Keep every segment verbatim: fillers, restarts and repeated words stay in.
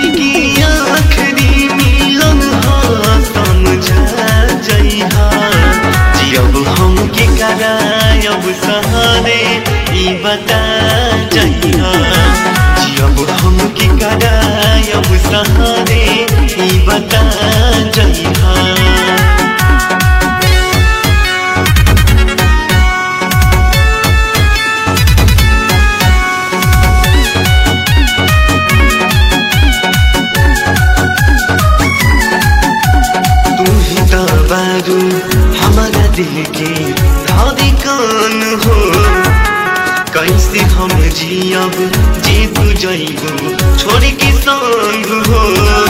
की आखिरी मिलन हो समझा जइहा जियब हम के करायब सहारे ई बता जइहा जियब हम के करायब सहारे ई बता जइहा। बारू हमारा दिल के धड़कन हो कैसे हम जियब जे तू जइबू छोड़ के संग हो।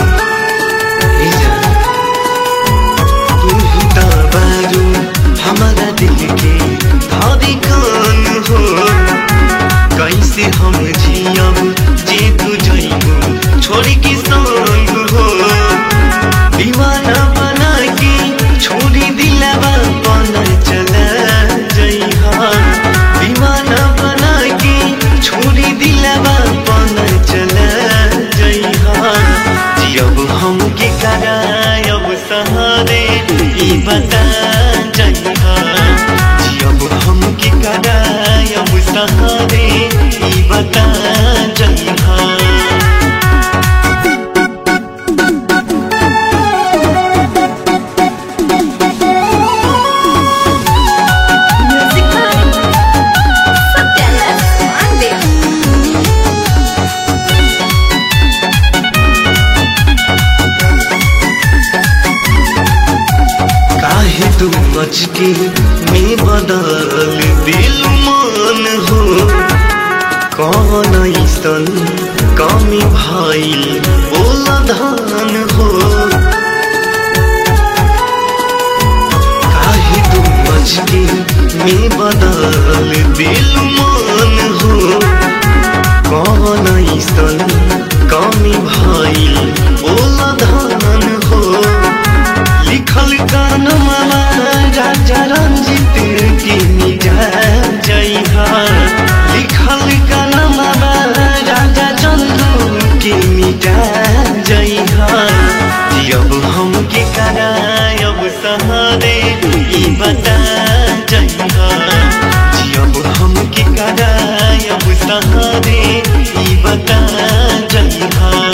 तू ही तो बारू हमारा दिल के धड़कन हो कैसे हम जियब जे तू जइबू छोड़ के संग हो। दीवाना बना के छोड़ी दिलवा बना चला जइहा दीवाना बना के छोड़ी दिलवा बना चला जइहा जियब हम के करायब सहारे ई बता जइहा जियब हम के करायब सहारे ई बता जइहा। तू बच के मैं बदल दिल मान हो कौन ऐसन कमी भाई बोला धान हो। काहे तू बच के मैं बदल दिल मान हो कौन ऐसन कमी भाई बोला धान हो। लिखल कान माला राजा रंजित के मिटा जइहा लिखल कान माला राजा चंदू के मिटा जइहा जियब हम के करायब सहारे ई बता जइहा जियब हम के करायब सहारे ई बता जइहा।